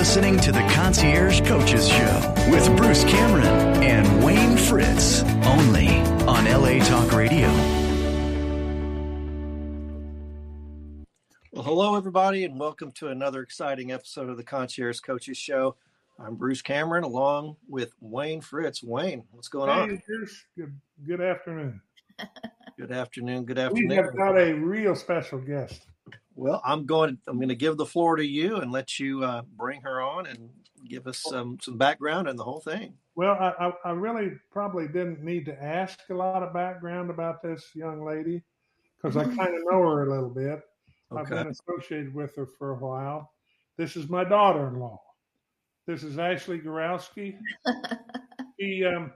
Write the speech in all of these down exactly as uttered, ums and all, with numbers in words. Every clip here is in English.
listening to the Concierge Coaches Show with Bruce Cameron and Wayne Fritz, only on L A Talk Radio. Well, hello, everybody, and welcome to another exciting episode of the Concierge Coaches Show. I'm Bruce Cameron, along with Wayne Fritz. Wayne, what's going hey, on? Hey, Bruce. Good, good afternoon. Good afternoon. Good afternoon. We have got a real special guest. Well, I'm going. I'm going to give the floor to you and let you uh, bring her on and give us some some background and the whole thing. Well, I, I, I really probably didn't need to ask a lot of background about this young lady because I kind of know her a little bit. Okay. I've been associated with her for a while. This is my daughter-in-law. This is Ashley Gorowski. She, um,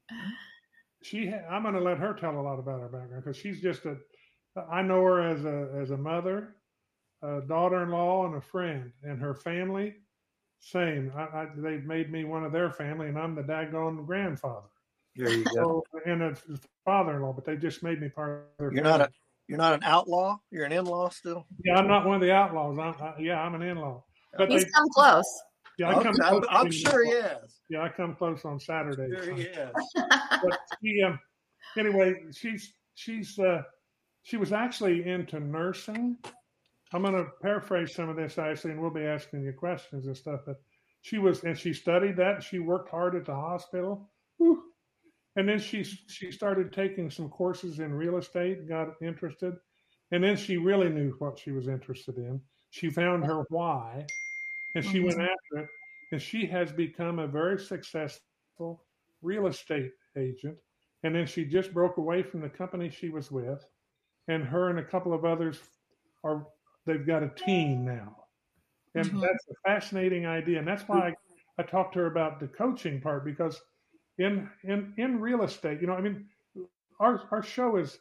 she. Ha- I'm going to let her tell a lot about her background because she's just a. I know her as a as a mother, a daughter-in-law, and a friend. And her family, same. I, I, they've made me one of their family, and I'm the daggone grandfather. There you go. So, and a father-in-law, but they just made me part of their You're family. not a you're not an outlaw. You're an in-law still. Yeah, I'm not one of the outlaws. I'm, I, yeah, I'm an in-law. But He's they, come close. Yeah, I okay, come I'm, close I'm sure he has. Yeah, I come close on Saturdays. Sure he has. But she, um, anyway, she's she's uh, she was actually into nursing. I'm going to paraphrase some of this, Ashley, and we'll be asking you questions and stuff. But she was, and she studied that. She worked hard at the hospital. Whew. And then she she started taking some courses in real estate, got interested. And then she really knew what she was interested in. She found her why, and she mm-hmm. went after it. And she has become a very successful real estate agent. And then she just broke away from the company she was with. And her and a couple of others are, they've got a team now. And mm-hmm. that's a fascinating idea. And that's why I, I talked to her about the coaching part, because in in in real estate, you know, I mean, our our show is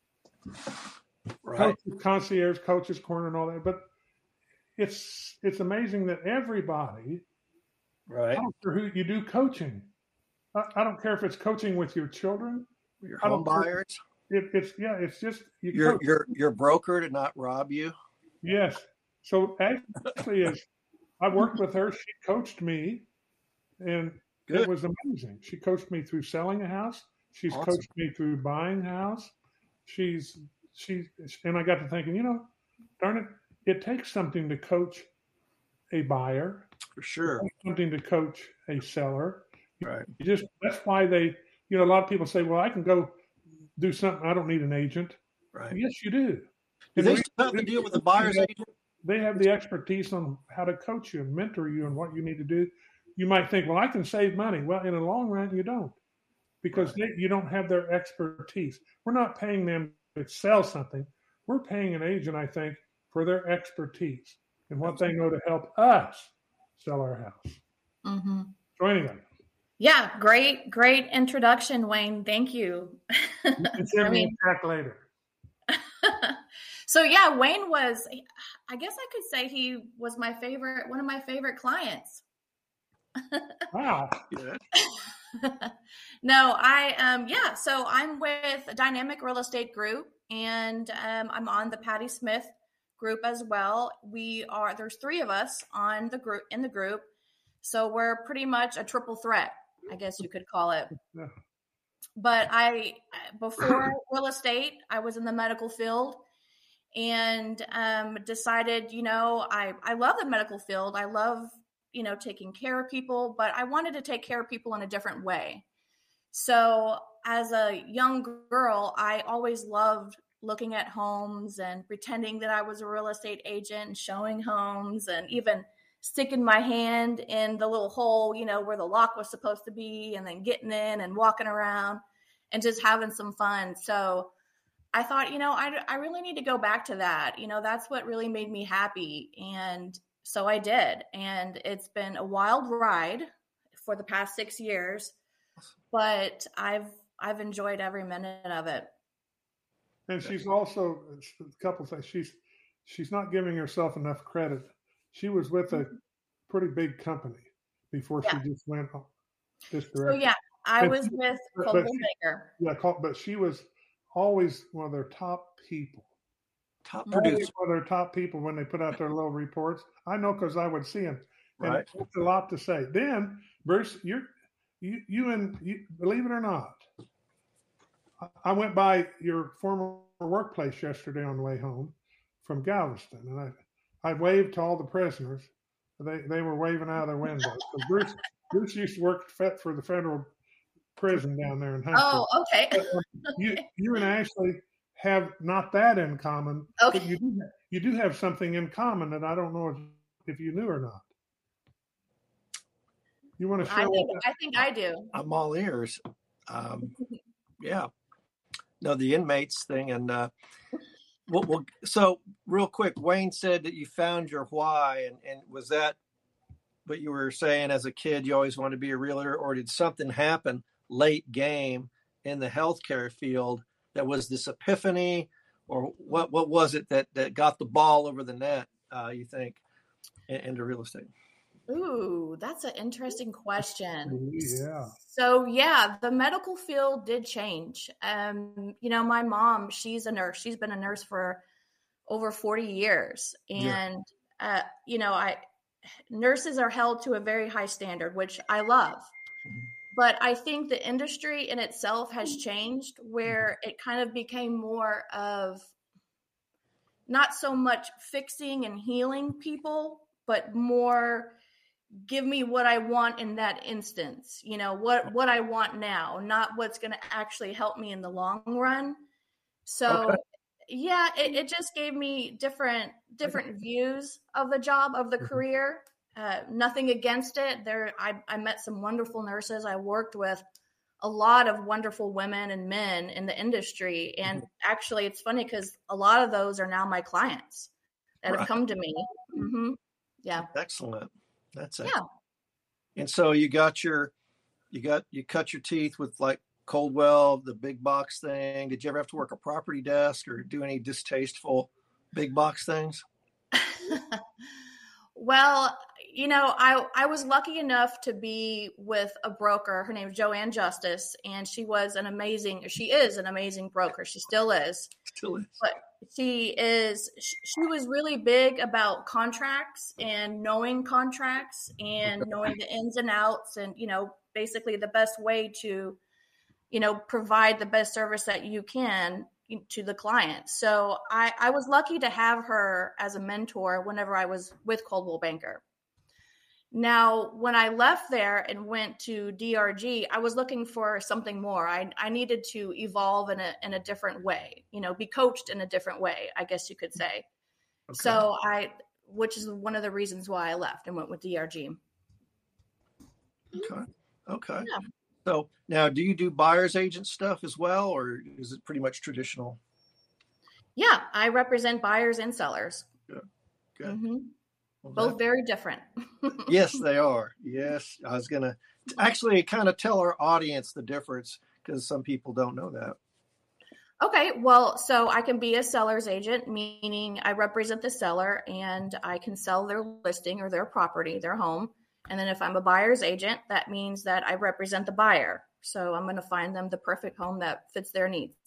right. coaches, concierge, coaches corner, and all that. But it's it's amazing that everybody, right? I don't care who you do coaching. I, I don't care if it's coaching with your children, your home buyers. It, it's yeah, it's just you your your your broker to not rob you. Yes. So actually, is I worked with her. She coached me, and Good. It was amazing. She coached me through selling a house. She's awesome. Coached me through buying a house. She's she and I got to thinking, you know, darn it, it takes something to coach a buyer. For sure. Something to coach a seller. Right. You just that's why they, you know, a lot of people say, well, I can go do something. I don't need an agent. Right. Yes, you do. Do and they still have to deal with the buyer's agent? They have the expertise on how to coach you and mentor you and what you need to do. You might think, well, I can save money. Well, in the long run, you don't, because right. they, you don't have their expertise. We're not paying them to sell something. We're paying an agent, I think, for their expertise and what they know to help us sell our house. Mm-hmm. So anyway. Yeah, great, great introduction, Wayne. Thank you. You can send me a check later. So yeah, Wayne was, I guess I could say he was my favorite, one of my favorite clients. Wow. No, I, um, yeah, so I'm with Dynamic Real Estate Group, and um, I'm on the Patty Smith group as well. We are, there's three of us on the group, in the group. So we're pretty much a triple threat, I guess you could call it. Yeah. But I, before real estate, I was in the medical field. And um, decided, you know, I, I love the medical field. I love, you know, taking care of people, but I wanted to take care of people in a different way. So as a young girl, I always loved looking at homes and pretending that I was a real estate agent and showing homes and even sticking my hand in the little hole, you know, where the lock was supposed to be, and then getting in and walking around and just having some fun. So I thought, you know, I, I really need to go back to that. You know, that's what really made me happy. And so I did. And it's been a wild ride for the past six years, but I've, I've enjoyed every minute of it. And she's also, a couple of things, she's, she's not giving herself enough credit. She was with a pretty big company before yeah. she just went this direction. So yeah, I and was she, with Coldwell Banker. Yeah, but she was always one of their top people. Top always producer. one of their top people when they put out their little reports. I know because I would see them. Right. And that's a lot to say. Then, Bruce, you're you you and you, believe it or not, I went by your former workplace yesterday on the way home from Galveston, and I I waved to all the prisoners. They they were waving out of their windows. Bruce Bruce used to work for the federal prison down there in Huntsville. Oh, okay. But, um, you you and Ashley have not that in common. Okay. But you do you do have something in common that I don't know if, if you knew or not. You want to share? I think, what I think I do. I'm all ears. Um, yeah. No, the inmates thing. And uh, well, well, so real quick, Wayne said that you found your why. And, and was that what you were saying as a kid? You always wanted to be a realtor, or did something happen late game in the healthcare field that was this epiphany, or what, what was it that, that got the ball over the net, uh, you think, into real estate? Ooh, that's an interesting question. Yeah. So yeah, the medical field did change. Um, you know, my mom, she's a nurse. She's been a nurse for over forty years. And, yeah. uh, you know, I, nurses are held to a very high standard, which I love. But I think the industry in itself has changed, where it kind of became more of not so much fixing and healing people, but more give me what I want in that instance, you know, what, what I want now, not what's going to actually help me in the long run. So okay. yeah, it, it just gave me different, different okay. views of the job, of the career. Uh, nothing against it. There, I, I met some wonderful nurses. I worked with a lot of wonderful women and men in the industry. And mm-hmm. actually, it's funny because a lot of those are now my clients that right. have come to me. Mm-hmm. Yeah. Excellent. That's it. Yeah. And so you got your, you got, you cut your teeth with like Coldwell, the big box thing. Did you ever have to work a property desk or do any distasteful big box things? Well, you know, I, I was lucky enough to be with a broker. Her name is Joanne Justice, and she was an amazing, she is an amazing broker. She still is. Still is. But she is, she was really big about contracts and knowing contracts and knowing the ins and outs and, you know, basically the best way to, you know, provide the best service that you can to the client. So I, I was lucky to have her as a mentor whenever I was with Coldwell Banker. Now, when I left there and went to D R G, I was looking for something more. I, I needed to evolve in a in a different way, you know, be coached in a different way, I guess you could say. Okay. So I, which is one of the reasons why I left and went with D R G. Okay. Okay. Yeah. So now, do you do buyer's agent stuff as well, or is it pretty much traditional? Yeah, I represent buyers and sellers. Good. Good. Mm-hmm. Well, Both that, very different. Yes, they are. Yes. I was going to actually kind of tell our audience the difference because some people don't know that. Okay. Well, so I can be a seller's agent, meaning I represent the seller and I can sell their listing or their property, their home. And then if I'm a buyer's agent, that means that I represent the buyer. So I'm going to find them the perfect home that fits their needs.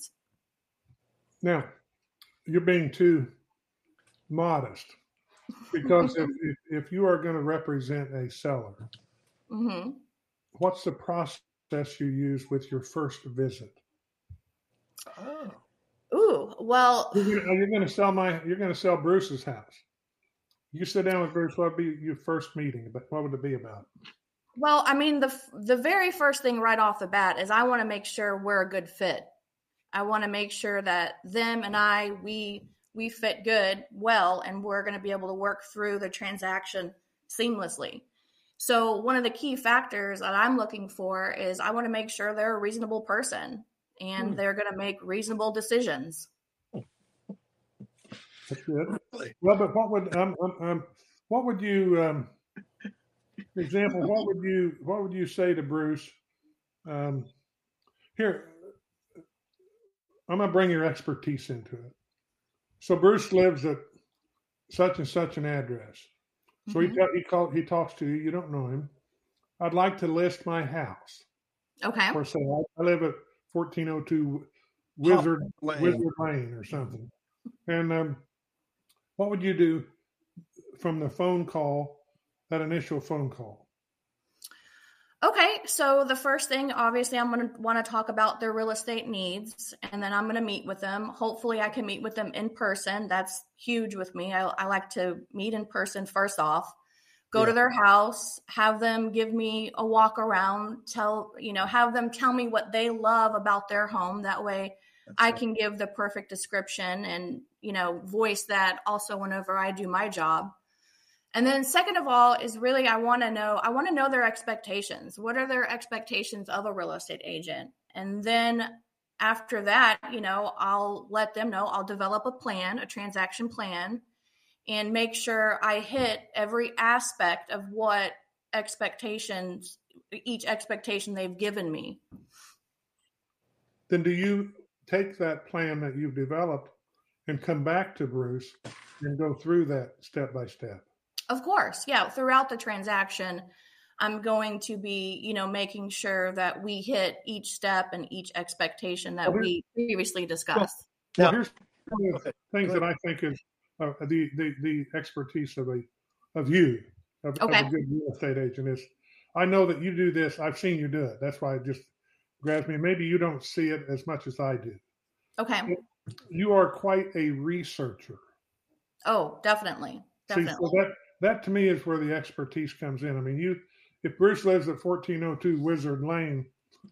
Now, you're being too modest because if, if, if you are going to represent a seller, mm-hmm. what's the process you use with your first visit? Oh. Ooh, well, you're, you're going to sell my, you're going to sell Bruce's house. You sit down with Bruce, what would be your first meeting? But what would it be about? Well, I mean, the the very first thing right off the bat is I want to make sure we're a good fit. I want to make sure that them and I, we we fit good, well, and we're going to be able to work through the transaction seamlessly. So one of the key factors that I'm looking for is I want to make sure they're a reasonable person and hmm. they're going to make reasonable decisions. That's good. Well, but what would um, um, um what would you um, for example, what would you what would you say to Bruce? Um, here, I'm gonna bring your expertise into it. So Bruce lives at such and such an address. So mm-hmm. he he called he talks to you. You don't know him. I'd like to list my house. Okay. Or say I live at fourteen oh two Wizard oh, Lane. Wizard Lane or something, and um. What would you do from the phone call that initial phone call? Okay, so the first thing, obviously, I'm going to want to talk about their real estate needs, and then I'm going to meet with them. Hopefully, I can meet with them in person. That's huge with me. I, I like to meet in person first off, go yeah. to their house, have them give me a walk around, tell, you know, have them tell me what they love about their home. That way That's I it. can give the perfect description and, you know, voice that also whenever I do my job. And then second of all is really, I want to know, I want to know their expectations. What are their expectations of a real estate agent? And then after that, you know, I'll let them know, I'll develop a plan, a transaction plan, and make sure I hit every aspect of what expectations, each expectation they've given me. Then do you take that plan that you've developed and come back to Bruce and go through that step by step? Of course. Yeah. Throughout the transaction, I'm going to be, you know, making sure that we hit each step and each expectation that well, we previously discussed. Well, well here's one of the things that I think is uh, the, the, the expertise of a, of you, of, okay. of a good real estate agent is, I know that you do this. I've seen you do it. That's why it just grabs me. Maybe you don't see it as much as I do. Okay. You are quite a researcher. Oh, definitely. Definitely. See, so that, That to me is where the expertise comes in. I mean, you, if Bruce lives at fourteen oh two Wizard Lane,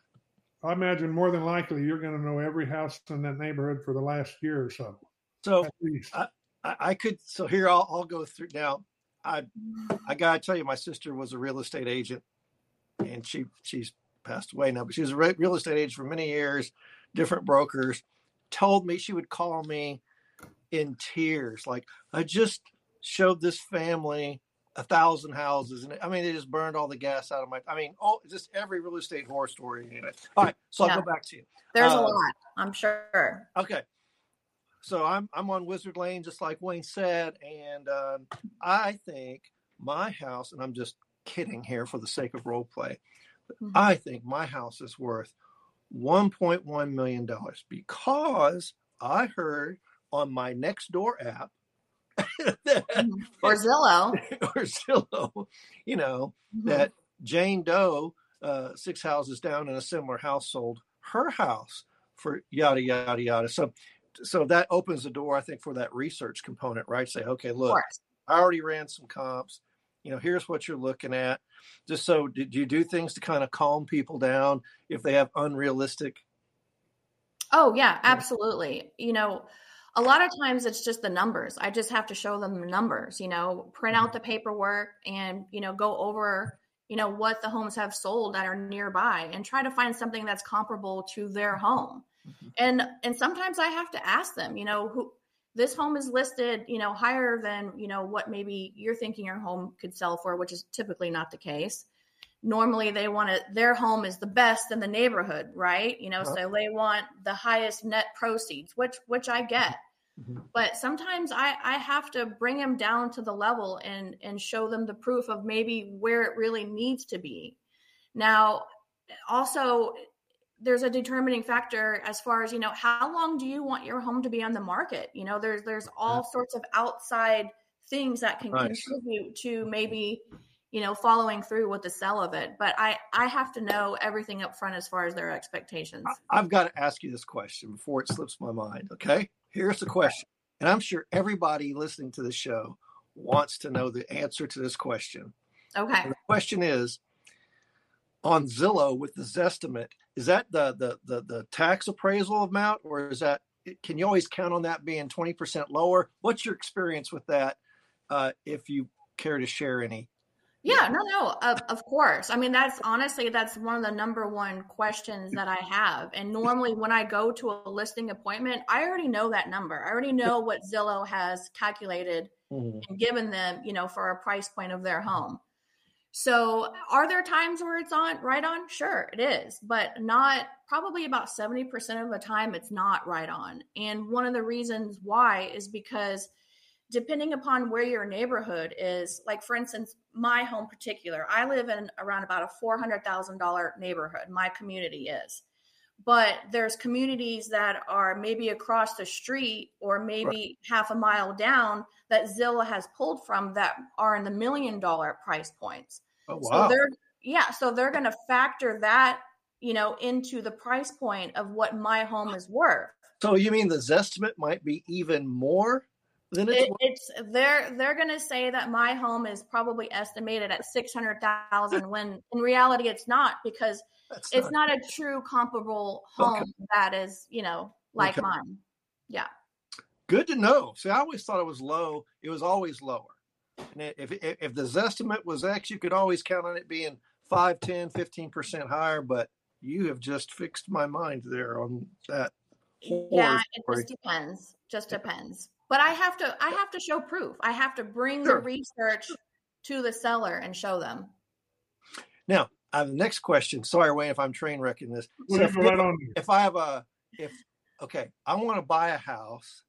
I imagine more than likely you're going to know every house in that neighborhood for the last year or so. So I, I could, so here I'll, I'll go through now. I, I got to tell you, my sister was a real estate agent and she, she's passed away now, but she was a real estate agent for many years, different brokers, told me she would call me in tears. Like, I just showed this family a thousand houses, and I mean, they just burned all the gas out of my. I mean, oh, just every real estate horror story in it. All right, so yeah. I'll go back to you. There's uh, a lot, I'm sure. Okay, so I'm I'm on Wizard Lane, just like Wayne said, and um, I think my house, and I'm just kidding here for the sake of role play, mm-hmm. I think my house is worth one point one million dollars because I heard on my Nextdoor app. that, or Zillow, or Zillow, you know, mm-hmm. that Jane Doe, uh, six houses down in a similar house, sold her house for yada, yada, yada. So, so that opens the door, I think, for that research component, right? Say, okay, look, I already ran some comps. You know, here's what you're looking at. Just so, did you do things to kind of calm people down if they have unrealistic? Oh, yeah, absolutely. You know, a lot of times it's just the numbers. I just have to show them the numbers, you know, print out the paperwork and, you know, go over, you know, what the homes have sold that are nearby and try to find something that's comparable to their home. Mm-hmm. And, and sometimes I have to ask them, you know, who this home is listed, you know, higher than, you know, what maybe you're thinking your home could sell for, which is typically not the case. Normally they want to, their home is the best in the neighborhood, right? You know, uh-huh. so they want the highest net proceeds, which, which I get. Mm-hmm. But sometimes I, I have to bring them down to the level and, and show them the proof of maybe where it really needs to be. Now, also, there's a determining factor as far as, you know, how long do you want your home to be on the market? You know, there's there's all yeah. sorts of outside things that can nice. contribute to maybe, you know, following through with the sell of it. But I, I have to know everything up front as far as their expectations. I've got to ask you this question before it slips my mind, okay? Here's the question, and I'm sure everybody listening to the show wants to know the answer to this question. Okay. And the question is, on Zillow with the Zestimate, is that the, the the the tax appraisal amount, or is that, can you always count on that being twenty percent lower? What's your experience with that, uh, if you care to share any? Yeah, no, no, of, of course. I mean, that's honestly, that's one of the number one questions that I have. And normally when I go to a listing appointment, I already know that number. I already know what Zillow has calculated mm-hmm. and given them, you know, for a price point of their home. So are there times where it's on right on? Sure, it is, but not probably about seventy percent of the time it's not right on. And one of the reasons why is because depending upon where your neighborhood is, like for instance, my home particular, I live in around about a four hundred thousand dollars neighborhood. My community is, but there's communities that are maybe across the street or maybe right. half a mile down that Zillow has pulled from that are in the million dollar price points. Oh, wow. So they're, yeah, so they're going to factor that, you know, into the price point of what my home is worth. So you mean the Zestimate might be even more than it's it, worth? It's they're they're going to say that my home is probably estimated at six hundred thousand when in reality it's not, because That's it's not, not a true comparable home okay. that is, you know, like okay. mine. Yeah. Good to know. See, I always thought it was low. It was always lower. And if if, if the Zestimate was X, you could always count on it being five, ten, fifteen percent higher, but you have just fixed my mind there on that. Yeah, it just depends. Just depends. But I have to I have to show proof. I have to bring sure. the research to the seller and show them. Now, I have the next question. Sorry, Wayne, if I'm train wrecking this. So if, right if, if I have a if okay, I want to buy a house,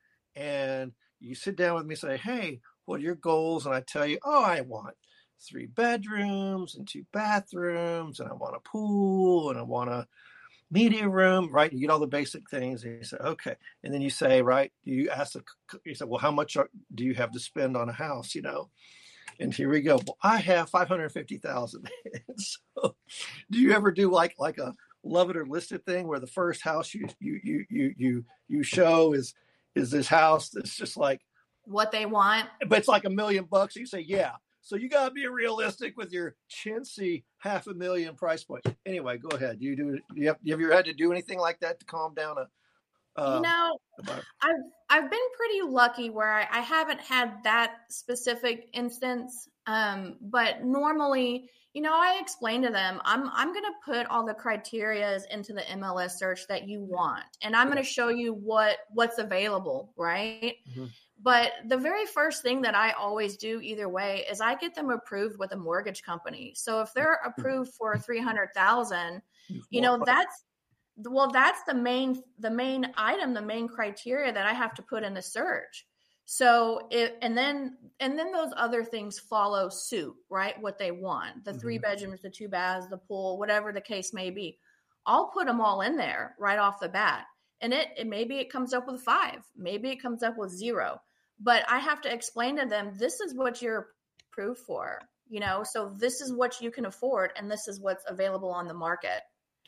and you sit down with me and say, hey, what are your goals? And I tell you, oh, I want three bedrooms and two bathrooms, and I want a pool, and I want a media room, right? You get all the basic things, and you say, okay. And then you say, right, you ask the, you say, well, how much are, do you have to spend on a house, you know? And here we go. Well, I have five hundred fifty thousand. So do you ever do like, like a love it or list it thing where the first house you, you, you, you, you, you show is, is this house that's just like what they want, but it's like a million bucks. You say, yeah. So you got to be realistic with your chintzy half a million price point. Anyway, go ahead. You do. You have, have you ever had to do anything like that to calm down a? Uh, you know, I've I've been pretty lucky where I, I haven't had that specific instance. Um, but normally, you know, I explain to them, I'm I'm going to put all the criterias into the M L S search that you want, and I'm going to show you what what's available, right? Mm-hmm. But the very first thing that I always do either way is I get them approved with a mortgage company. So if they're approved for three hundred thousand, you know, that's, well, that's the main, the main item, the main criteria that I have to put in the search. So it, and then, and then those other things follow suit, right? What they want, the mm-hmm. three bedrooms, the two baths, the pool, whatever the case may be. I'll put them all in there right off the bat. And it, it maybe it comes up with five, maybe it comes up with zero, but I have to explain to them, this is what you're approved for, you know, so this is what you can afford, and this is what's available on the market.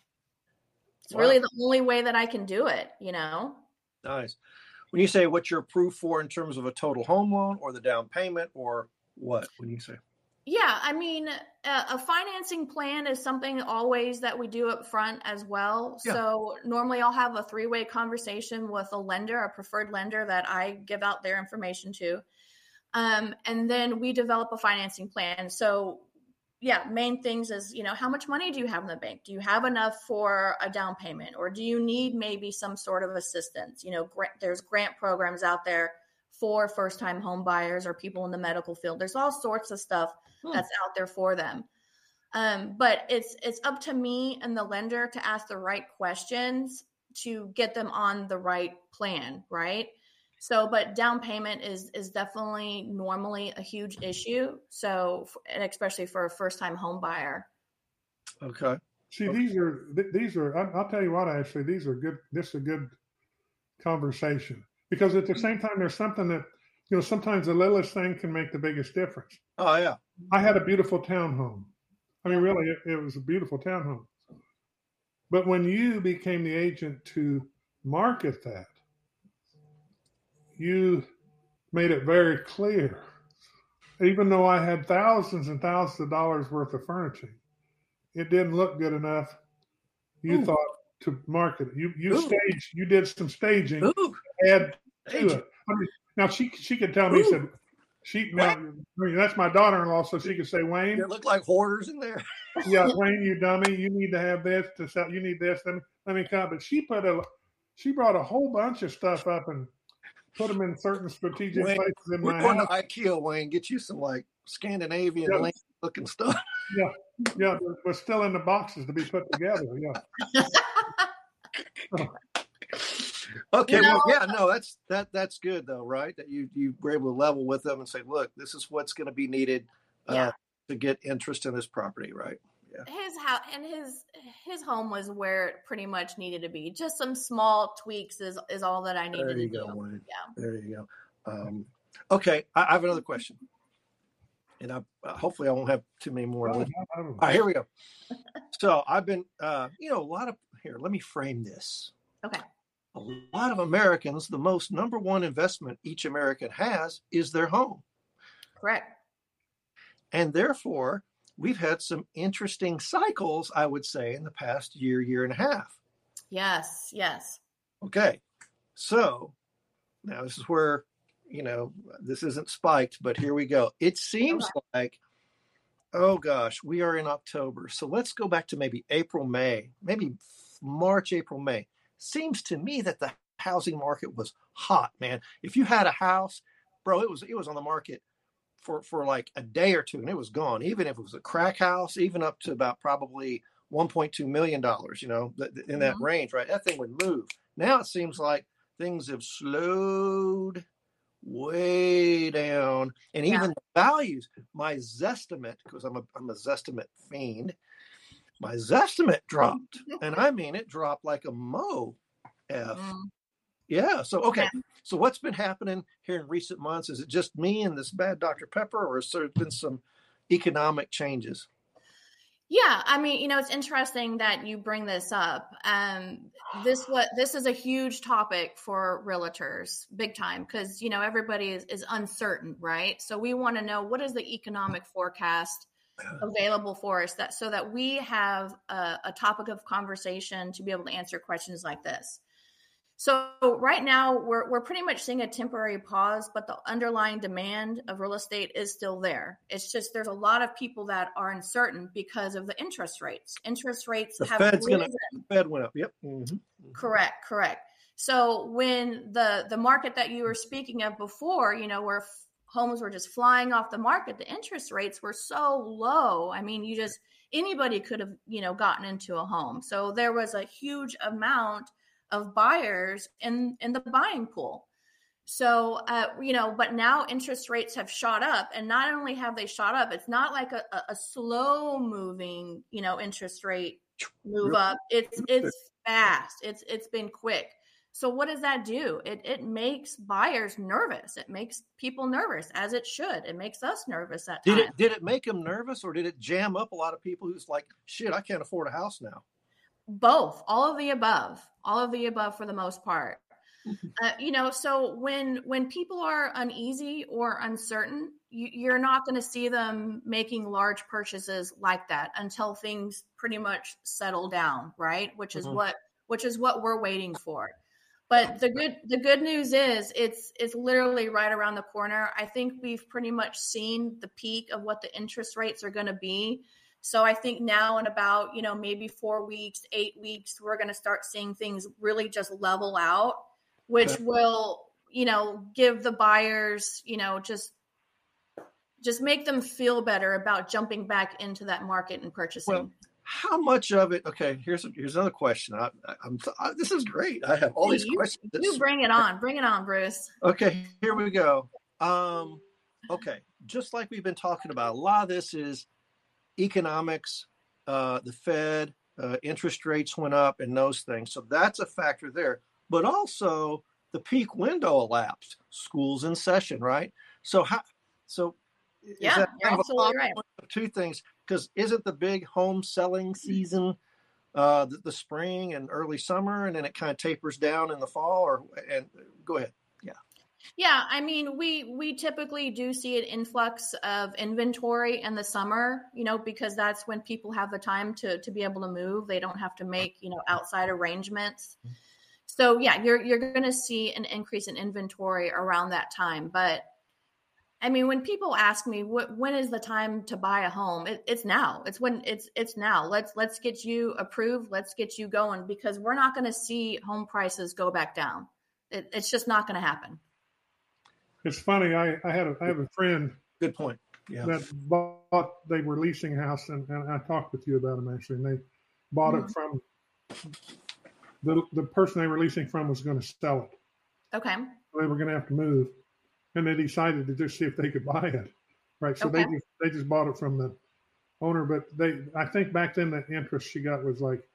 It's wow. really the only way that I can do it, you know. Nice. When you say what you're approved for in terms of a total home loan or the down payment or what, when you say? Yeah, I mean, uh, a financing plan is something always that we do up front as well. Yeah. So normally I'll have a three-way conversation with a lender, a preferred lender that I give out their information to. Um, and then we develop a financing plan. So yeah, main things is, you know, how much money do you have in the bank? Do you have enough for a down payment, or do you need maybe some sort of assistance? You know, gra- there's grant programs out there for first-time home buyers or people in the medical field. There's all sorts of stuff hmm. that's out there for them. Um, but it's it's up to me and the lender to ask the right questions to get them on the right plan, right? So, but down payment is is definitely normally a huge issue. So, and especially for a first-time home buyer. Okay. See, these are these are. I'll tell you what. Actually, these are good. This is a good conversation. Because at the same time, there's something that, you know, sometimes the littlest thing can make the biggest difference. Oh, yeah. I had a beautiful townhome. I mean, really, it, it was a beautiful townhome. But when you became the agent to market that, you made it very clear, even though I had thousands and thousands of dollars worth of furnishing, it didn't look good enough. You Ooh. thought to market it. You you Ooh. staged. You did some staging. Ooh. Add to it. I mean, now she she could tell me. Ooh. Said she. Now, I mean, that's my daughter-in-law, so she could say, Wayne. It looked like hoarders in there. Yeah, Wayne, you dummy. You need to have this to sell. You need this. Let me let me come. But she put a. She brought a whole bunch of stuff up and put them in certain strategic Wayne, places in we're my going house. to IKEA, Wayne. Get you some like Scandinavian Yeah. looking stuff. Yeah, yeah, but still in the boxes to be put together. Yeah. Okay, You know, well, yeah, no, that's that that's good though, right? That you you were able to level with them and say, look, this is what's going to be needed uh, Yeah. to get interest in this property, right? Yeah. His house and his his home was where it pretty much needed to be. Just some small tweaks is is all that I needed There you to go, do. Wayne. Yeah. There you go. Um, okay, I, I have another question, and I uh, hopefully I won't have too many more. Oh, All I don't know. right, here we go. So I've been, uh, you know, a lot of here. Let me frame this. Okay. A lot of Americans, the most number one investment each American has is their home, Correct. and therefore we've had some interesting cycles, I would say, in the past year, year and a half. Yes. Yes. Okay, so now this is where, you know, this isn't spiked, but here we go. It seems Okay. like, oh gosh, we are in October. So let's go back to maybe April, May, maybe March, April, May. Seems to me that the housing market was hot, man. If you had a house, bro, it was it was on the market for, for like a day or two and it was gone. Even if it was a crack house, even up to about probably one point two million dollars, you know, th- in that Mhm. range, right? That thing would move. Now it seems like things have slowed way down, and Yeah. even the values, my Zestimate, because I'm a I'm a Zestimate fiend, my Zestimate dropped, and I mean it dropped like a mo f. Mm. Yeah. So okay. Yeah. So what's been happening here in recent months? Is it just me and this bad Doctor Pepper, or has there been some economic changes? Yeah, I mean, you know, it's interesting that you bring this up. Um, this what this is a huge topic for realtors, big time, because you know everybody is, is uncertain, right? So we want to know what is the economic forecast available for us, that so that we have a, a topic of conversation to be able to answer questions like this. So right now we're we're pretty much seeing a temporary pause, but the underlying demand of real estate is still there. It's just there's a lot of people that are uncertain because of the interest rates. Interest rates The have Fed's risen. gonna the Fed went up. Yep. Mhm. Correct, correct. So when the the market that you were speaking of before, you know, where f- homes were just flying off the market, the interest rates were so low. I mean, you just anybody could have, you know, gotten into a home. So there was a huge amount of buyers in in the buying pool. So, uh, you know, but now interest rates have shot up, and not only have they shot up, it's not like a, a, a slow moving, you know, interest rate move up. It's it's fast. It's it's been quick. So what does that do? It it makes buyers nervous. It makes people nervous, as it should. It makes us nervous at Did times. it did it make them nervous, or did it jam up a lot of people who's like, shit, I can't afford a house now? Both, all of the above, all of the above for the most part. Uh, you know, so when when people are uneasy or uncertain, you, you're not going to see them making large purchases like that until things pretty much settle down, right? Which is Mhm. what which is what we're waiting for. But the good the good news is it's it's literally right around the corner. I think we've pretty much seen the peak of what the interest rates are going to be. So I think now in about, you know, maybe four weeks, eight weeks, we're going to start seeing things really just level out, which Okay. will, you know, give the buyers, you know, just just make them feel better about jumping back into that market and purchasing. Well, how much of it? Okay, here's here's another question. I, I, I'm I, this is great. I have all these you, questions. you bring it on, bring it on, Bruce. Okay, here we go. Um, okay, just like we've been talking about, a lot of this is economics, uh, the Fed, uh, interest rates went up, and those things. So that's a factor there. But also the peak window elapsed. School's in session, right? So how? So is Yeah, that you're kind of a absolutely right. confluence of two things? Because isn't the big home selling season uh, the, the spring and early summer, and then it kind of tapers down in the fall? Or and go ahead. Yeah. Yeah, I mean, we we typically do see an influx of inventory in the summer, you know, because that's when people have the time to to be able to move. They don't have to make, you know, outside arrangements. So yeah, you're you're going to see an increase in inventory around that time. But I mean, when people ask me what when is the time to buy a home, it, it's now. It's when it's it's now. Let's let's get you approved. Let's get you going, because we're not going to see home prices go back down. It, it's just not going to happen. It's funny. I, I had a I have a friend Good point. Yeah. that bought. They were leasing a house, and, and I talked with you about them actually. And they bought Mhm. it from the the person they were leasing from was going to sell it. Okay. They were going to have to move, and they decided to just see if they could buy it. Right. So they Okay. just they just bought it from the owner, but they, I think back then the interest she got was like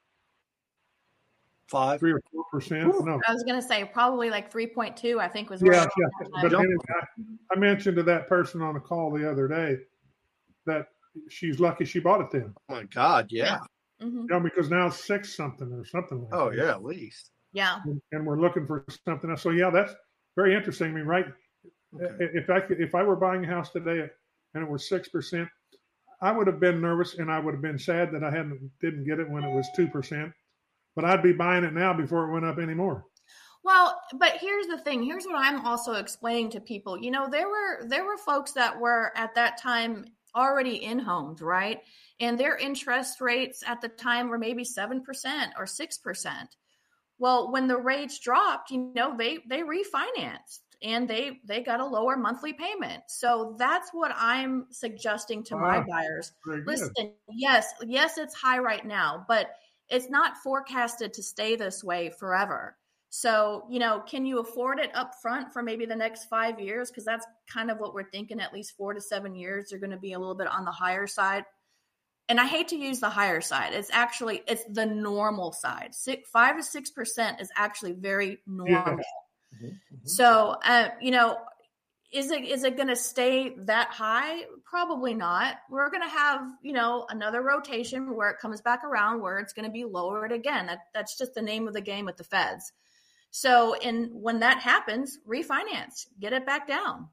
Five. three or four percent. No, I was going to say probably like three point two, I think was what yeah, it yeah. was. But anyway, I, I mentioned to that person on the call the other day that she's lucky she bought it then. Oh my God, yeah. Mm-hmm. You know, because now it's six something or something like Oh that. yeah, at least. Yeah. And, and we're looking for something else. So yeah, that's very interesting. I mean, right? Okay. If I could, if I were buying a house today and it was six percent, I would have been nervous and I would have been sad that I hadn't didn't get it when it was two percent. But I'd be buying it now before it went up anymore. Well, but here's the thing. Here's what I'm also explaining to people. You know, there were there were folks that were at that time already in homes, right? And their interest rates at the time were maybe seven percent or six percent. Well, when the rates dropped, you know, they they refinanced and they they got a lower monthly payment. So that's what I'm suggesting to Wow. my buyers. Very good. Listen, yes, yes, it's high right now, but it's not forecasted to stay this way forever. So, you know, can you afford it up front for maybe the next five years? Because that's kind of what we're thinking, at least four to seven years. They're going to be a little bit on the higher side. And I hate to use the higher side. It's actually, it's the normal side. Six, five to six percent is actually very normal. Yes. Mm-hmm. So, uh, you know, is it is it going to stay that high? Probably not. We're going to have, you know, another rotation where it comes back around where it's going to be lowered again. That, that's just the name of the game with the feds. So, and when that happens, refinance, get it back down.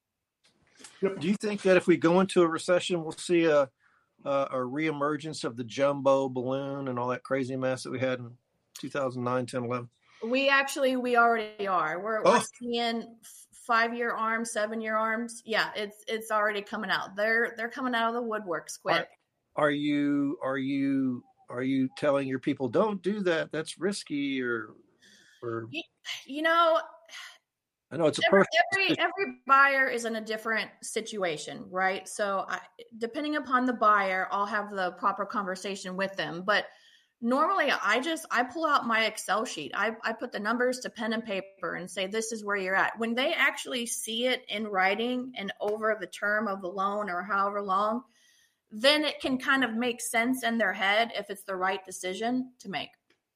Yep. Do you think that if we go into a recession, we'll see a a, a reemergence of the jumbo balloon and all that crazy mess that we had in two thousand nine, ten, eleven? We actually, we already are. We're, Oh. we're seeing five-year arms, seven-year arms. Yeah, it's it's already coming out. They're they're coming out of the woodworks quick. Are, are you are you are you telling your people don't do that? That's risky, or or You, you know, I know it's a every, perfect. every every buyer is in a different situation, right? So I, depending upon the buyer, I'll have the proper conversation with them. But normally I just, I pull out my Excel sheet. I, I put the numbers to pen and paper and say, this is where you're at. When they actually see it in writing and over the term of the loan or however long, then it can kind of make sense in their head if it's the right decision to make.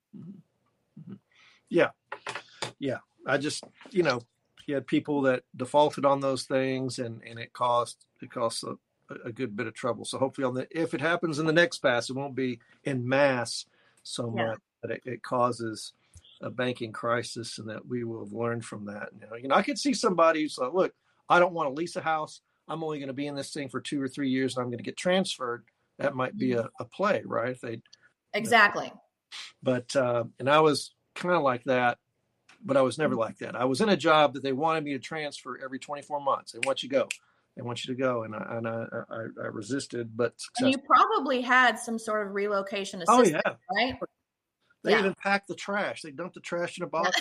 Mm-hmm. Yeah. Yeah. I just, you know, you had people that defaulted on those things and, and it caused, it caused a, a good bit of trouble. So hopefully on the, if it happens in the next pass, it won't be in mass so Yeah. much that it, it causes a banking crisis, and that we will have learned from that. You know, you know, I could see somebody who's like, look, I don't want to lease a house. I'm only going to be in this thing for two or three years and I'm going to get transferred. That might be a, a play, right? If they, Exactly. but, uh, and I was kind of like that, but I was never like that. I was in a job that they wanted me to transfer every twenty-four months. They want you to go. They want you to go. And I, and I, I, I resisted, but And you successfully. probably had some sort of relocation Oh assistance, yeah. right? They Yeah. even packed the trash. They dumped the trash in a box.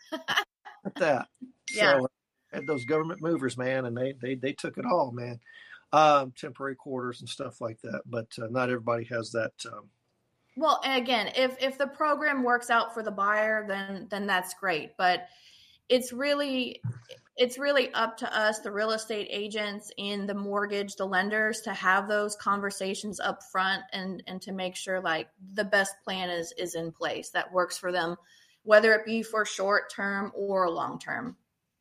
At that. Yeah. So I had those government movers, man, and they, they, they took it all, man. Um, temporary quarters and stuff like that. But uh, not everybody has that. Um, Well, and again, if if the program works out for the buyer, then then that's great. But it's really it's really up to us, the real estate agents and the mortgage, the lenders, to have those conversations up front and and to make sure like the best plan is is in place that works for them, whether it be for short term or long term.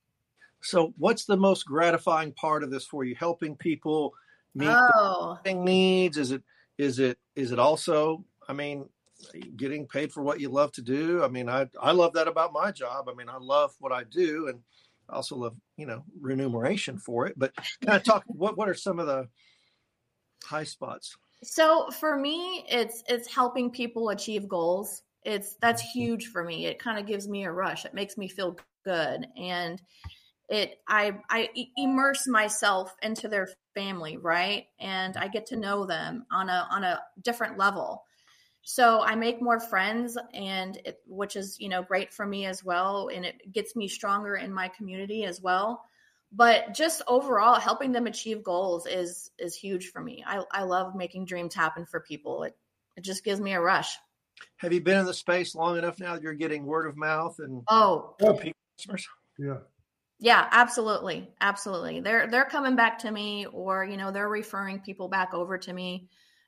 so what's the most gratifying part of this for you? Helping people meet Oh, their needs? Is it is it is it also, I mean, getting paid for what you love to do? I mean, I, I love that about my job. I mean, I love what I do, and I also love, you know, remuneration for it. But kind of talk, what, what are some of the high spots? so for me, it's it's helping people achieve goals. It's that's huge for me. It kind of gives me a rush. It makes me feel good, and it I I immerse myself into their family, right? And I get to know them on a on a different level. So I make more friends, and it, which is, you know, great for me as well, and it gets me stronger in my community as well. But just overall, helping them achieve goals is is huge for me. I, I love making dreams happen for people. It it just gives me a rush. Have you been in the space long enough now that you're getting word of mouth and Oh, repeat customers? Yeah. yeah, absolutely, absolutely. They're they're coming back to me, or you know, they're referring people back over to me.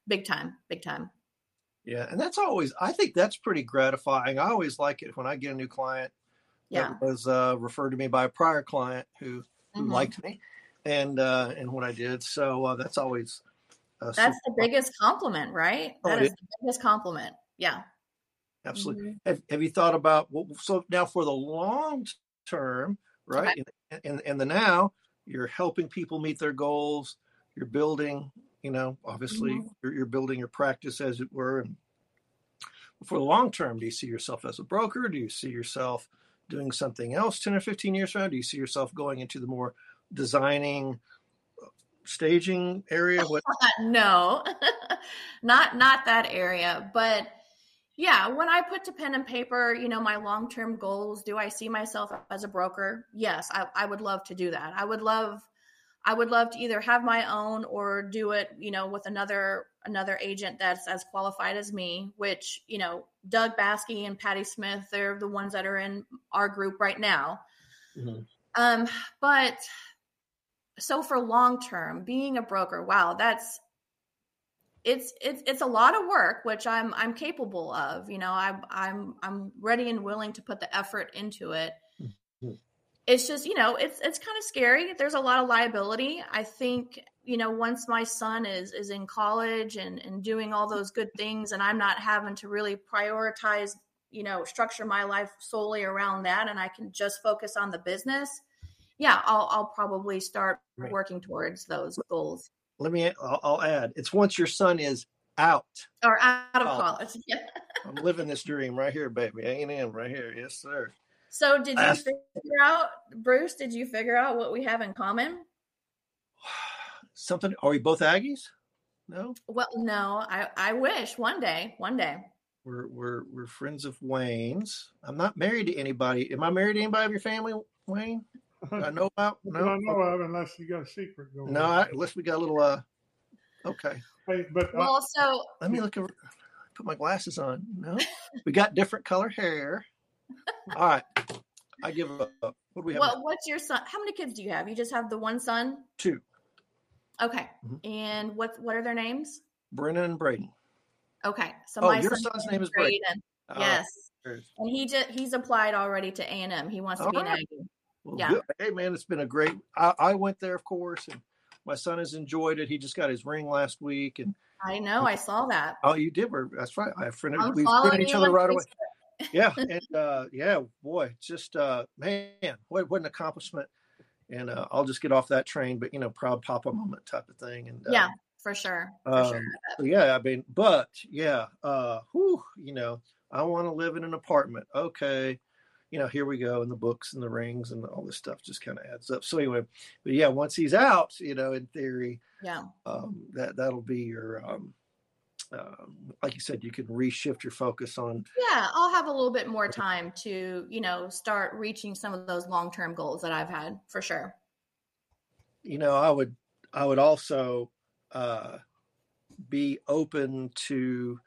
big time, big time. Yeah. And that's always, I think that's pretty gratifying. I always like it when I get a new client Yeah. that was uh, referred to me by a prior client who, who Mhm. liked me and, uh, and what I did. So uh, that's always, uh, That's the super- biggest compliment, right? Oh, That it is the biggest compliment. Yeah. Absolutely. Mhm. Have, have you thought about, well, so now for the long term, right? Okay. In, in, in the now, you're helping people meet their goals. You're building, you know, obviously Mhm. you're, you're building your practice as it were. And for the long term, do you see yourself as a broker? Do you see yourself doing something else ten or fifteen years from now? Do you see yourself going into the more designing, staging area? What? No, not not that area. But yeah, when I put to pen and paper, you know, my long-term goals, do I see myself as a broker? Yes, I, I would love to do that. I would love, I would love to either have my own or do it, you know, with another another agent that's as qualified as me. Which, you know, Doug Baskey and Patty Smith, they're the ones that are in our group right now. Mm-hmm. Um, but so for long term, being a broker, wow, that's it's it's it's a lot of work, which I'm I'm capable of. You know, I'm I'm I'm ready and willing to put the effort into it. Mm-hmm. It's just, you know, it's it's kind of scary. There's a lot of liability. I think, you know, once my son is is in college and and doing all those good things, and I'm not having to really prioritize, you know, structure my life solely around that, and I can just focus on the business. Yeah, I'll I'll probably start Right. working towards those goals. Let me, I'll, I'll add, it's once your son is out. Or out of Oh. college. Yeah. I'm living this dream right here, baby. A and M right here. Yes, sir. So did you That's- figure out, Bruce, did you figure out what we have in common? Something, are we both Aggies? No, Well, no, I, I wish one day, one day. we're, we're, we're friends of Wayne's. I'm not married to anybody. Am I married to anybody of your family, Wayne? I know about? I No, don't know of unless you got a secret going. no, I, unless we got a little, uh, okay. Hey, but uh, Well, so Let me look over, put my glasses on. No, we got different color hair. All right. I give up. What do we have? what, what's your son? How many kids do you have? You just have the one son? Two. Okay. Mhm. And what what are their names? Brennan and Braden. Okay. So Oh, my your son's son's name is Braden. Braden. Oh, Yes. there's- And he just he's applied already to A and M. He wants to All be an right. Aggie. Well, Yeah. good. Hey, man, it's been a great. I, I went there, of course, and my son has enjoyed it. He just got his ring last week, and I know. I saw that. oh, you did. We're, that's right. I friended. I'm We following friended each you other on right away. Facebook. Yeah, and uh, yeah, boy, just uh, man, what, what an accomplishment. And uh, I'll just get off that train, but you know, proud papa moment type of thing. And uh, Yeah, for sure. For um, sure. so yeah, I mean, but yeah, uh, whew, you know, I want to live in an apartment. Okay. You know, here we go. And the books and the rings and all this stuff just kind of adds up. So anyway, but yeah, once he's out, you know, in theory, Yeah. um, that, that'll be your, um, um, like you said, you can reshift your focus on. Yeah, I'll have a little bit more time to, you know, start reaching some of those long-term goals that I've had for sure. You know, I would, I would also uh, be open to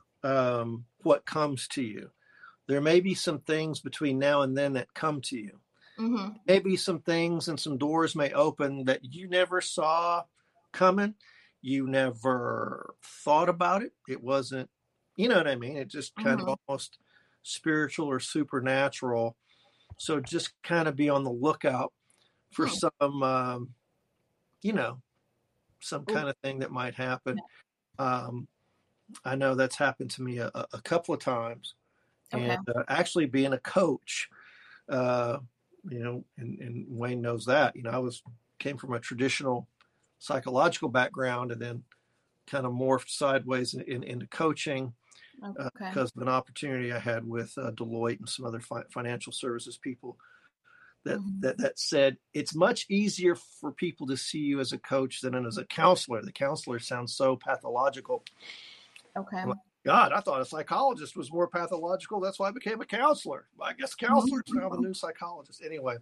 um, what comes to you. There may be some things between now and then that come to you. Mm-hmm. Maybe some things and some doors may open that you never saw coming. You never thought about it. It wasn't, you know what I mean? It just kind Mhm. of almost spiritual or supernatural. So just kind of be on the lookout for Hmm. some, um, you know, some Ooh. kind of thing that might happen. Um, I know that's happened to me a, a couple of times. Okay. And uh, actually being a coach, uh, you know, and, and Wayne knows that, you know, I was, came from a traditional psychological background and then kind of morphed sideways in, in, into coaching uh, Okay. because of an opportunity I had with uh, Deloitte and some other fi- financial services people that, Mhm. that, that said, it's much easier for people to see you as a coach than as a counselor. The counselor sounds so pathological. Okay. God, I thought a psychologist was more pathological. That's why I became a counselor. I guess counselors are now the new psychologist. Anyway,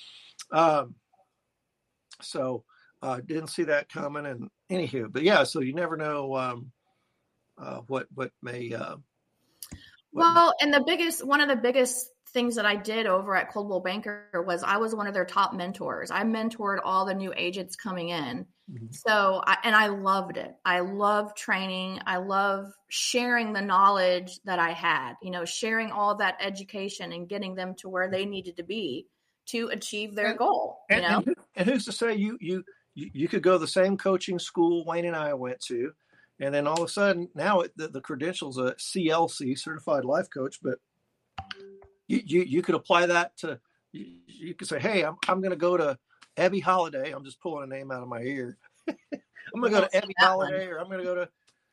um, so uh, didn't see that coming. And anywho, but yeah, so you never know um, uh, what what may. Uh, what Well, and the biggest, one of the biggest things that I did over at Coldwell Banker was I was one of their top mentors. I mentored all the new agents coming in. Mm-hmm. So, I, and I loved it. I love training. I love sharing the knowledge that I had, you know, sharing all that education and getting them to where they needed to be to achieve their and, goal. You and, know? and, and who's to say you, you, you, you could go the same coaching school Wayne and I went to, and then all of a sudden now it, the, the credential's a C L C, Certified Life Coach, but you, you, you could apply that to, you, you could say, hey, I'm, I'm going to go to Abby Holiday. I'm just pulling a name out of my ear. I'm going to go to Abby Holiday, or I'm going to go to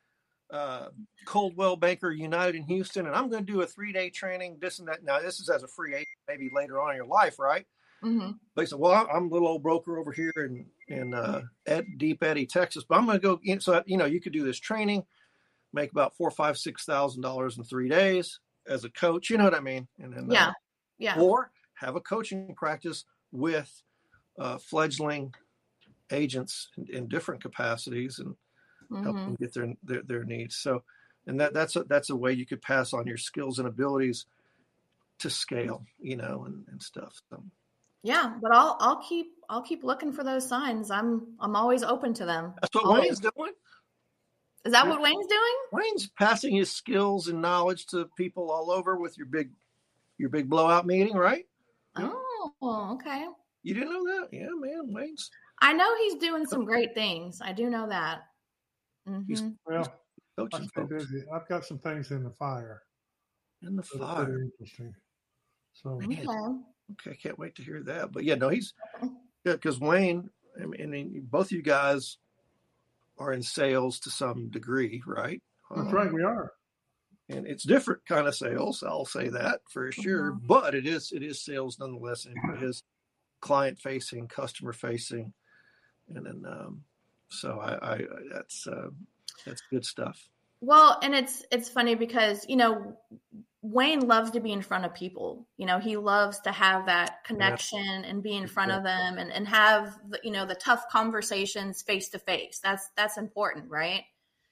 uh, Coldwell Banker United in Houston, and I'm going to do a three-day training, this and that. Now, this is as a free agent, maybe later on in your life, right? Mm-hmm. But he said, well, I'm a little old broker over here in, in uh, Ed, Deep Eddy, Texas, but I'm going to go. You know, so, you know, you could do this training, make about four, five, six thousand dollars in three days as a coach. You know what I mean? And then, yeah, uh, yeah. Or have a coaching practice with uh, fledgling agents in, in different capacities and mm-hmm. help them get their, their their needs. So, and that that's a, that's a way you could pass on your skills and abilities to scale, you know, and, and stuff. So. Yeah, but I'll I'll keep I'll keep looking for those signs. I'm I'm always open to them. That's what always. Wayne's doing. Is that what Wayne's doing? Wayne's passing his skills and knowledge to people all over with your big your big blowout meeting, right? Oh, okay. You didn't know that? Yeah, man, Wayne's. I know he's doing some great things. I do know that. Mm-hmm. He's, well, he's I'm busy. I've got some things in the fire. In the fire. Pretty interesting. So okay. okay, I can't wait to hear that. But yeah, no, he's yeah, because Wayne, I mean, I mean, both of you guys are in sales to some degree, right? That's um, right, we are. And it's different kind of sales. I'll say that for sure. Mm-hmm. But it is it is sales nonetheless, and it is client facing, customer facing. And then, um, so I, I that's, uh, that's good stuff. Well, and it's, it's funny because, you know, Wayne loves to be in front of people, you know, he loves to have that connection yeah. and be in front yeah. of them and, and have, the, you know, the tough conversations face to face. That's, that's important. Right.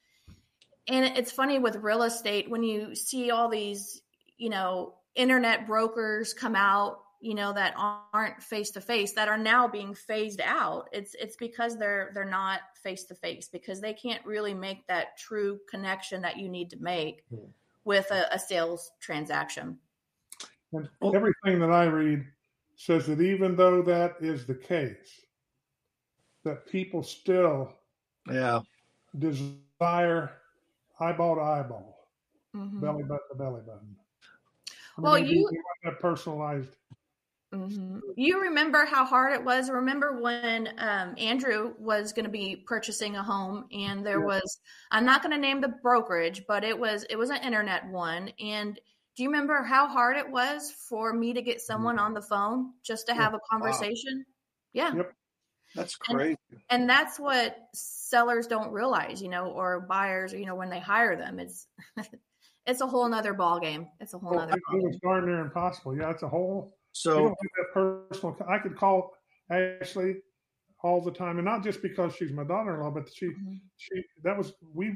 And it's funny with real estate, when you see all these, you know, internet brokers come out, you know, that aren't face to face, that are now being phased out. It's it's because they're they're not face to face, because they can't really make that true connection that you need to make hmm. with a, a sales transaction. And everything that I read says that even though that is the case, that people still yeah desire eyeball to eyeball, mm-hmm. belly button to belly button. I mean, well, you want that personalized. Mm-hmm. You remember how hard it was? Remember when um, Andrew was going to be purchasing a home, and there yeah. was, I'm not going to name the brokerage, but it was, it was an internet one. And do you remember how hard it was for me to get someone on the phone just to have a conversation? Wow. Yeah. Yep. That's crazy. And, and that's what sellers don't realize, you know, or buyers, you know, when they hire them, it's, it's a whole nother ball game. It's a whole well, nother. It was darn near impossible. Yeah. It's a whole, So that personal, I could call Ashley all the time, and not just because she's my daughter-in-law, but she, mm-hmm. she, that was we,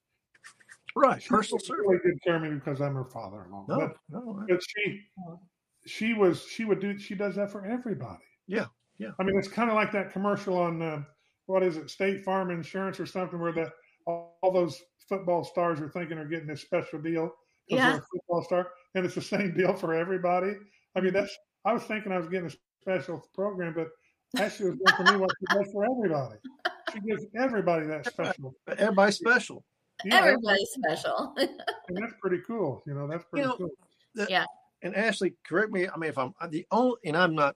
right? Personal service. Really did care me because I'm her father-in-law. No, but, no, but she, she was, she would do, she does that for everybody. Yeah, yeah. I mean, it's kind of like that commercial on uh, what is it, State Farm Insurance or something, where the all, all those football stars are thinking are getting this special deal because yeah. they're a football star, and it's the same deal for everybody. I mean, that's. I was thinking I was getting a special program, but Ashley was doing for me what she does for everybody. She gives everybody that special. Everybody's special. Yeah, everybody's special. And that's pretty cool. You know, that's pretty you know, cool. The, yeah. And Ashley, correct me. I mean, if I'm, I'm the only, and I'm not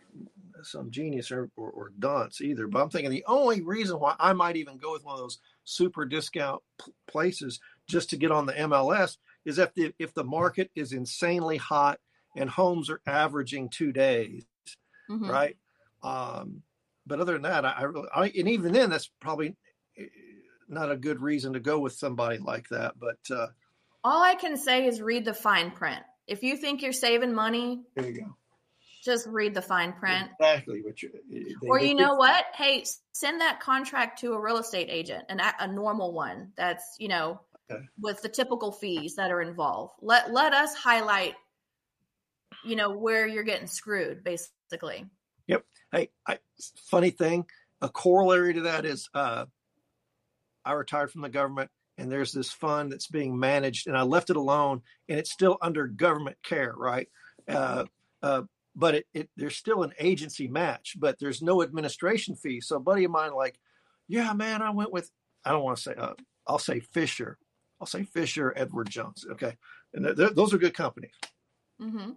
some genius or, or, or dunce either, but I'm thinking the only reason why I might even go with one of those super discount p- places just to get on the M L S is if the if the market is insanely hot and homes are averaging two days, mm-hmm. right? Um, but other than that, I, I really, I, and even then, that's probably not a good reason to go with somebody like that. But uh, all I can say is read the fine print. If you think you're saving money, there you go. Just read the fine print. Exactly. What you, they, or you know what? Hey, send that contract to a real estate agent, and a, a normal one that's, you know, okay. with the typical fees that are involved. Let let us highlight you know, where you're getting screwed, basically. Yep. Hey, I, funny thing, a corollary to that is uh, I retired from the government, and there's this fund that's being managed, and I left it alone, and it's still under government care, right? Uh, uh, but it, it there's still an agency match, but there's no administration fee. So a buddy of mine, like, yeah, man, I went with, I don't want to say, uh, I'll say Fisher. I'll say Fisher, Edward Jones. Okay. And they're, they're, those are good companies. Mm-hmm.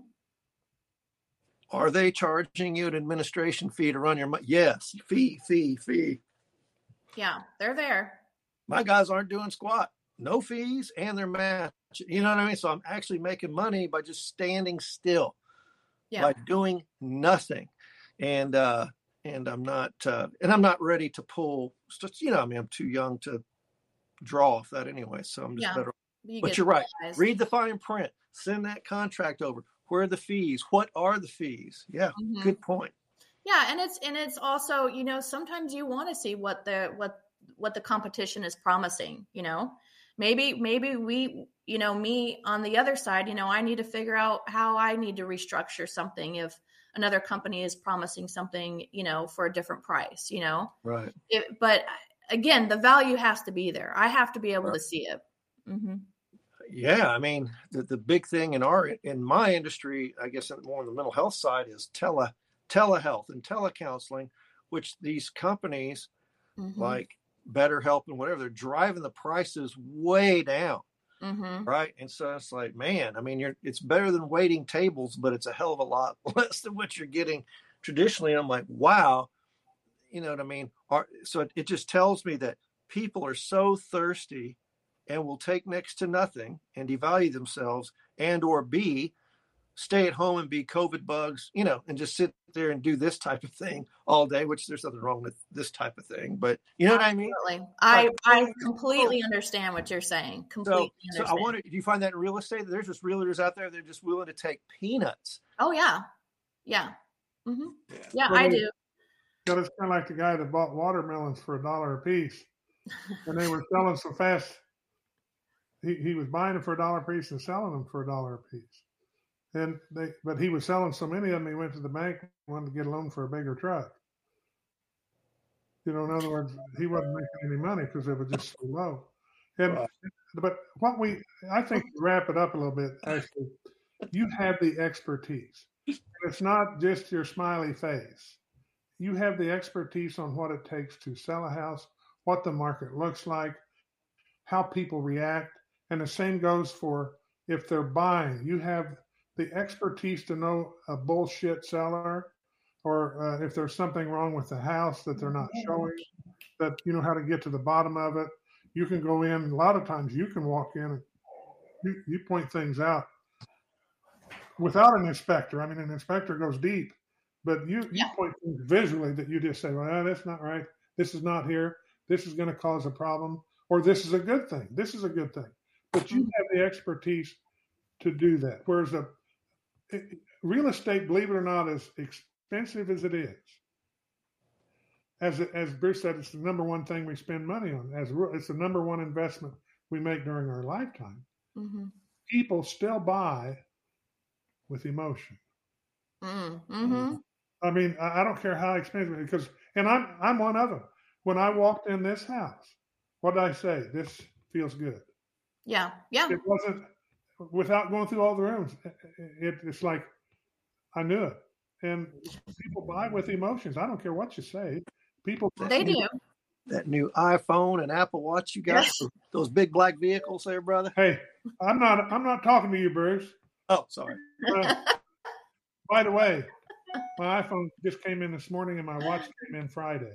Are they charging you an administration fee to run your money? Yes. Fee, fee, fee. Yeah, they're there. My guys aren't doing squat. No fees, and they're match. You know what I mean? So I'm actually making money by just standing still, Yeah. by doing nothing. And, uh, and I'm not, uh, and I'm not ready to pull, just, you know, I mean, I'm too young to draw off that anyway. So I'm just Yeah. better. You But get you're right. surprised. Read the fine print. Send that contract over. Where are the fees? What are the fees? Yeah, Mhm. good point. Yeah, and it's and it's also, you know, sometimes you want to see what the what what the competition is promising, you know. Maybe maybe we, you know, me on the other side, you know, I need to figure out how I need to restructure something if another company is promising something, you know, for a different price, you know. Right. It, but again, the value has to be there. I have to be able Right. to see it. Mm-hmm. Yeah, I mean, the, the big thing in our in my industry, I guess more on the mental health side, is tele telehealth and telecounseling, which these companies Mm-hmm. like BetterHelp and whatever, they're driving the prices way down, Mm-hmm. right? And so it's like, man, I mean, you're it's better than waiting tables, but it's a hell of a lot less than what you're getting traditionally. And I'm like, wow, you know what I mean? Our, so it, it just tells me that people are so thirsty and will take next to nothing and devalue themselves, and or B, stay at home and be COVID bugs, you know, and just sit there and do this type of thing all day, which there's nothing wrong with this type of thing. But you know what I mean? Absolutely. I, I Like, completely understand what you're saying. Completely So, so I understand. wonder, do you find that in real estate? There's just realtors out there that are just willing to take peanuts. Oh, yeah. Yeah. Mm-hmm. Yeah, Well, I they- do. But it's kind of like the guy that bought watermelons for a dollar a piece, and they were selling so fast. He, he was buying them for a dollar a piece and selling them for a dollar a piece. And they, but he was selling so many of them, he went to the bank and wanted to get a loan for a bigger truck. You know, in other words, he wasn't making any money because it was just so low. And Right. but what we, I think, to wrap it up a little bit, actually, you have the expertise. And it's not just your smiley face. You have the expertise on what it takes to sell a house, what the market looks like, how people react. And the same goes for if they're buying. You have the expertise to know a bullshit seller, or uh, if there's something wrong with the house that they're not showing, that you know how to get to the bottom of it. You can go in. A lot of times you can walk in and you, you point things out without an inspector. I mean, an inspector goes deep, but you, you Yeah. point things visually that you just say, well, that's not right. This is not here. This is going to cause a problem, or this is a good thing. This is a good thing. But you have the expertise to do that. Whereas the it, real estate, believe it or not, as expensive as it is, as as Bruce said, it's the number one thing we spend money on. As it's the number one investment we make during our lifetime. Mm-hmm. People still buy with emotion. Mm-hmm. I mean, I, I don't care how expensive it is, because, and I'm I'm one of them. When I walked in this house, what did I say? This feels good. Yeah. Yeah. It wasn't, without going through all the rooms. It, it's like I knew it. And people buy with emotions. I don't care what you say. People They do. That new iPhone and Apple Watch you got, Yes. those, those big black vehicles there, brother. Hey, I'm not. I'm not talking to you, Bruce. Oh, sorry. Uh, by the way, my iPhone just came in this morning, and my watch came in Friday.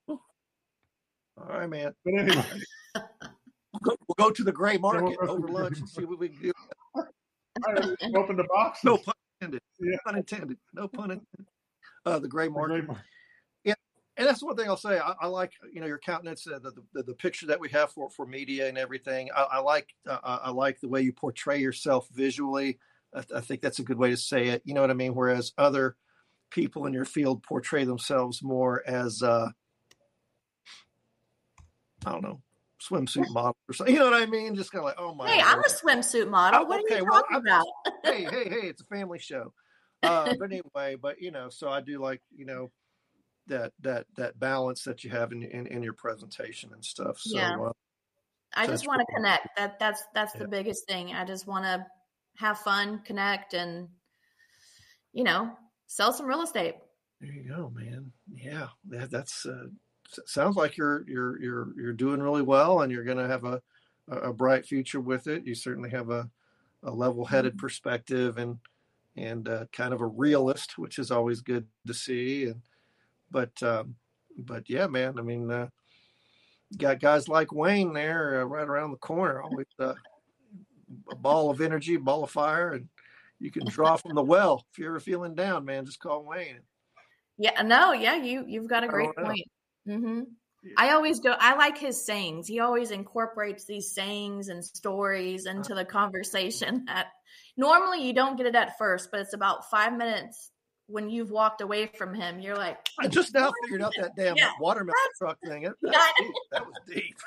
All right, man. But anyway, We'll go, we'll go to the gray market we'll go to over the lunch gray and see what we can do. I opened the box. No pun intended. Yeah. Pun intended. No pun intended. Uh, the gray market. Great market. And that's one thing I'll say. I, I like, you know, your countenance, uh, the, the the picture that we have for, for media and everything. I, I like uh, I like the way you portray yourself visually. I, I think that's a good way to say it. You know what I mean? Whereas other people in your field portray themselves more as, uh, I don't know, swimsuit model or something. You know what I mean? Just kind of like, oh my. Hey, Lord. I'm a swimsuit model. Oh, what okay, are you well, talking I'm, about? hey, hey, hey, it's a family show. Uh, but anyway, but you know, so I do like, you know, that that that balance that you have in in, in your presentation and stuff. So Yeah. uh, I so just that's want to cool. connect. That that's that's Yeah. the biggest thing. I just want to have fun, connect, and you know, sell some real estate. There you go, man. Yeah, that, that's uh, sounds like you're you're you're you're doing really well, and you're going to have a a bright future with it. You certainly have a a level-headed Mm-hmm. perspective, and and uh, kind of a realist, which is always good to see. And but um, but yeah, man. I mean, uh, you got guys like Wayne there uh, right around the corner, always uh, a ball of energy, ball of fire, and you can draw from the well. If you're ever feeling down, man, just call Wayne. Yeah, no, yeah, you you've got a I great don't know. point. Mm-hmm. Yeah. I always go. I like his sayings. He always incorporates these sayings and stories into the conversation. That normally you don't get it at first, but it's about five minutes when you've walked away from him. You're like, I just now figured out that damn Yeah, watermelon truck thing. That, Yeah. that's deep. That was deep.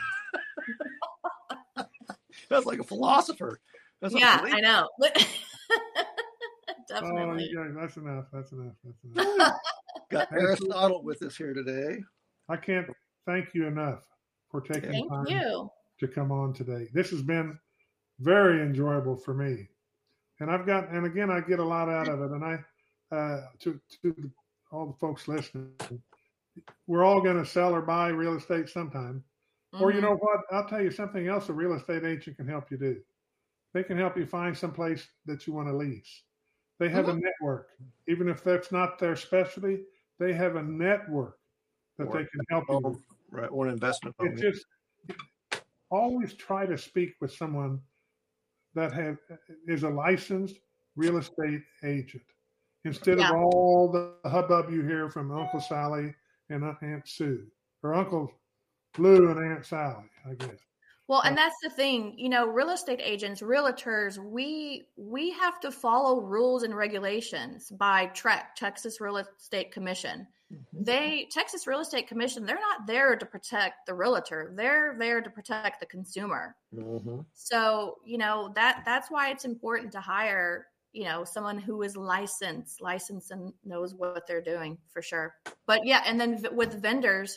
That's like a philosopher. That's yeah, unbelievable. I know. Oh, Definitely. you guys, that's enough. That's enough. That's enough. Got Aristotle with us here today. I can't thank you enough for taking Thank time you. to come on today. This has been very enjoyable for me, and I've got, and again, I get a lot out of it. And I, uh, to to all the folks listening, we're all going to sell or buy real estate sometime. Mm-hmm. Or you know what? I'll tell you something else. A real estate agent can help you do. They can help you find some place that you want to lease. They have mm-hmm. a network, even if that's not their specialty. They have a network that or, they can help you with. Right, or an investment. It just always try to speak with someone that have, is a licensed real estate agent instead yeah. of all the hubbub you hear from Uncle Sally and Aunt Sue, or Uncle Lou and Aunt Sally, I guess. Well, and that's the thing, you know, real estate agents, realtors, we we have to follow rules and regulations by T R E C, Texas Real Estate Commission. Mm-hmm. They, Texas Real Estate Commission, they're not there to protect the realtor. They're there to protect the consumer. Mm-hmm. So, you know, that that's why it's important to hire, you know, someone who is licensed, licensed and knows what they're doing for sure. But yeah, and then with vendors,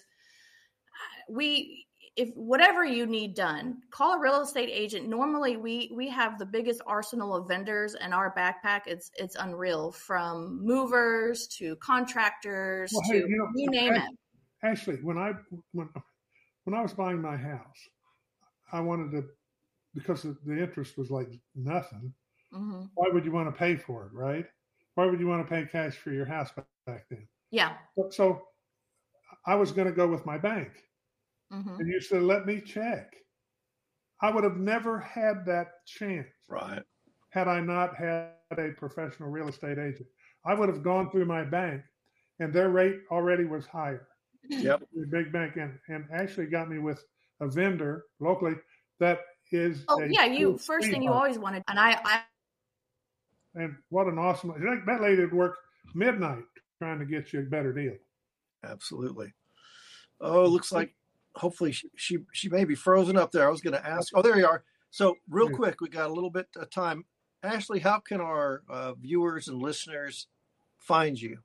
we... if whatever you need done, call a real estate agent. Normally we, we have the biggest arsenal of vendors in our backpack. It's, it's unreal, from movers to contractors well, to hey, you, know, you name Ashley, it. Ashley, when I, when, when I was buying my house, I wanted to, because the, the interest was like nothing. Mm-hmm. Why would you want to pay for it? Right. Why would you want to pay cash for your house back then? Yeah. So, so I was going to go with my bank. Mm-hmm. And you said, let me check. I would have never had that chance. Right. Had I not had a professional real estate agent. I would have gone through my bank and their rate already was higher. Yep. The big bank and, and actually got me with a vendor locally that is. Oh, yeah. You first thing you always wanted. And I, I. And what an awesome. That lady would work midnight trying to get you a better deal. Absolutely. Oh, looks like. Hopefully she, she she may be frozen up there. I was going to ask. Oh, there you are. So real quick, we got a little bit of time. Ashley, how can our uh, viewers and listeners find you?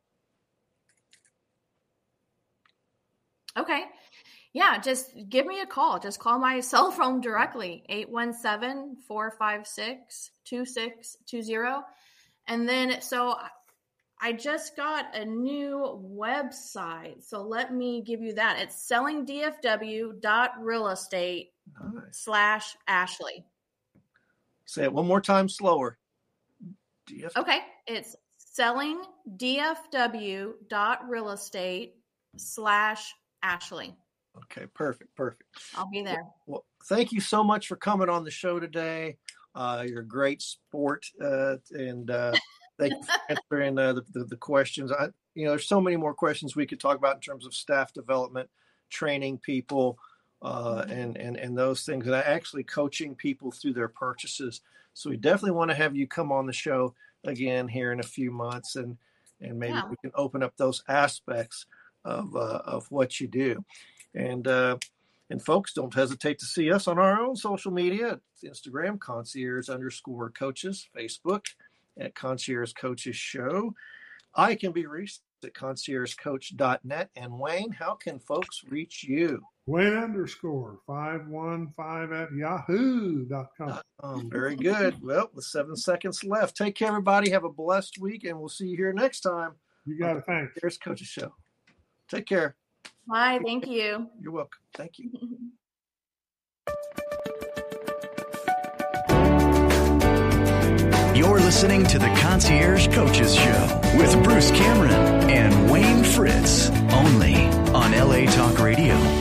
Okay. Yeah, just give me a call. Just call my cell phone directly, eight one seven, four five six, two six two zero. And then, so I just got a new website. So let me give you that. It's selling D F W dot real estate nice. slash Ashley. Say it one more time slower. D F W. Okay. It's selling D F W dot real estate slash Ashley. Okay. Perfect. Perfect. I'll be there. Well, thank you so much for coming on the show today. Uh, you're a great sport. Uh, and, uh, Thank you for answering uh, the, the, the questions. I, you know, there's so many more questions we could talk about in terms of staff development, training people, uh, mm-hmm. and, and, and those things, and actually coaching people through their purchases. So we definitely want to have you come on the show again here in a few months, and, and maybe yeah. we can open up those aspects of, uh, of what you do. And, uh, And folks, don't hesitate to see us on our own social media. It's Instagram, concierge underscore coaches, Facebook at Concierge Coaches Show. I can be reached at concierge coach dot net. And Wayne, how can folks reach you? Wayne underscore five one five at yahoo dot com. Um, very good. Well, with seven seconds left, take care, everybody. Have a blessed week, and we'll see you here next time. You got it. Thanks. Here's Coach's Show. Take care. Bye. Thank you. You're welcome. Thank you. You're listening to the Concierge Coaches Show with Bruce Cameron and Wayne Fritz, only on L A Talk Radio.